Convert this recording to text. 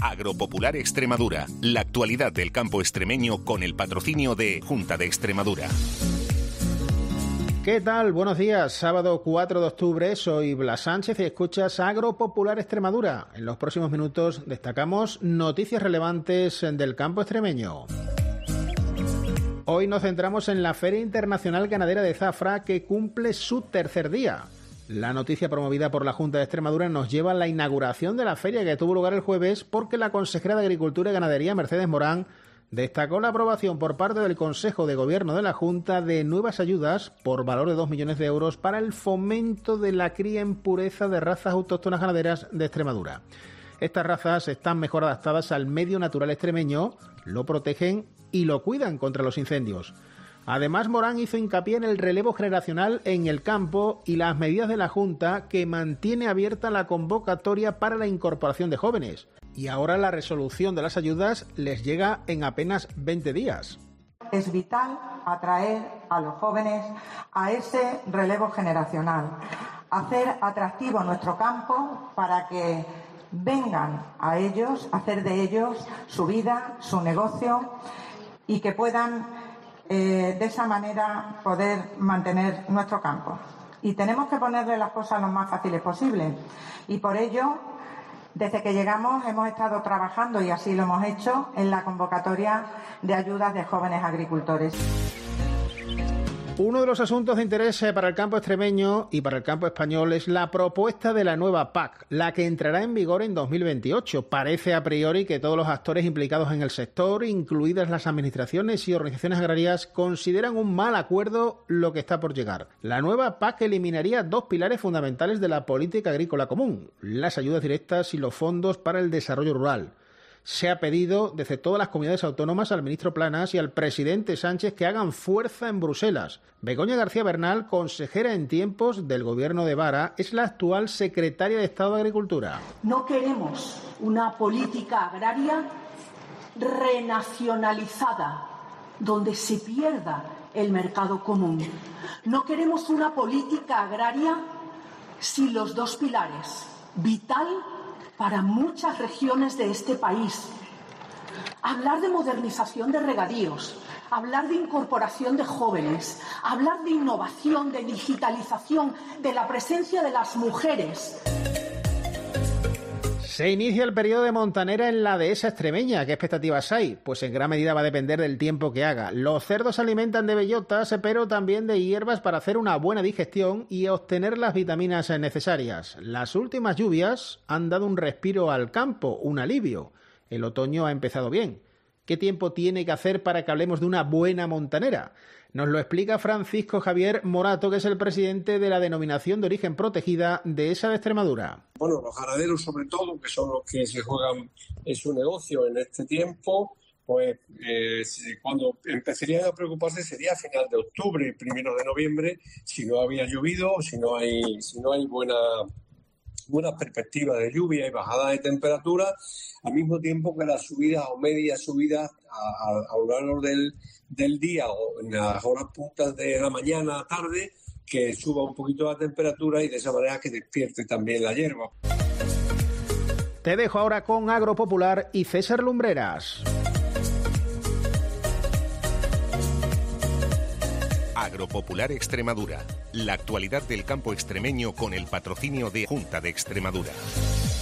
Agropopular Extremadura, la actualidad del campo extremeño con el patrocinio de Junta de Extremadura. ¿Qué tal? Buenos días. Sábado 4 de octubre, soy Blas Sánchez y escuchas Agropopular Extremadura. En los próximos minutos destacamos noticias relevantes del campo extremeño. Hoy nos centramos en la Feria Internacional Ganadera de Zafra, que cumple su tercer día. La noticia promovida por la Junta de Extremadura nos lleva a la inauguración de la feria, que tuvo lugar el jueves, porque la consejera de Agricultura y Ganadería, Mercedes Morán, destacó la aprobación por parte del Consejo de Gobierno de la Junta de nuevas ayudas por valor de 2 millones de euros para el fomento de la cría en pureza de razas autóctonas ganaderas de Extremadura. Estas razas están mejor adaptadas al medio natural extremeño, lo protegen y lo cuidan contra los incendios. Además, Morán hizo hincapié en el relevo generacional en el campo y las medidas de la Junta, que mantiene abierta la convocatoria para la incorporación de jóvenes. Y ahora la resolución de las ayudas les llega en apenas 20 días. Es vital atraer a los jóvenes a ese relevo generacional, hacer atractivo nuestro campo para que vengan a ellos, hacer de ellos su vida, su negocio, y que puedan de esa manera poder mantener nuestro campo. Y tenemos que ponerle las cosas lo más fáciles posible. Y por ello, desde que llegamos hemos estado trabajando, y así lo hemos hecho, en la convocatoria de ayudas de jóvenes agricultores. Uno de los asuntos de interés para el campo extremeño y para el campo español es la propuesta de la nueva PAC, la que entrará en vigor en 2028. Parece a priori que todos los actores implicados en el sector, incluidas las administraciones y organizaciones agrarias, consideran un mal acuerdo lo que está por llegar. La nueva PAC eliminaría 2 pilares fundamentales de la política agrícola común: las ayudas directas y los fondos para el desarrollo rural. Se ha pedido desde todas las comunidades autónomas al ministro Planas y al presidente Sánchez que hagan fuerza en Bruselas. Begoña García Bernal, consejera en tiempos del gobierno de Vara, es la actual secretaria de Estado de Agricultura. No queremos una política agraria renacionalizada, donde se pierda el mercado común. No queremos una política agraria sin los 2 pilares, vital para muchas regiones de este país. Hablar de modernización de regadíos, hablar de incorporación de jóvenes, hablar de innovación, de digitalización, de la presencia de las mujeres. Se inicia el periodo de montanera en la dehesa extremeña. ¿Qué expectativas hay? Pues en gran medida va a depender del tiempo que haga. Los cerdos se alimentan de bellotas, pero también de hierbas para hacer una buena digestión y obtener las vitaminas necesarias. Las últimas lluvias han dado un respiro al campo, un alivio. El otoño ha empezado bien. ¿Qué tiempo tiene que hacer para que hablemos de una buena montanera? Nos lo explica Francisco Javier Morato, que es el presidente de la denominación de origen protegida Dehesa de Extremadura. Bueno, los ganaderos sobre todo, que son los que se juegan en su negocio en este tiempo, pues cuando empezarían a preocuparse sería a final de octubre, 1 de noviembre, si no había llovido, si no hay buenas perspectivas de lluvia y bajada de temperatura, al mismo tiempo que las subidas o medias subidas a lo largo del día o en las horas puntas de la mañana, tarde, que suba un poquito la temperatura y de esa manera que despierte también la hierba. Te dejo ahora con Agropopular y César Lumbreras. Agropopular Extremadura, la actualidad del campo extremeño con el patrocinio de Junta de Extremadura.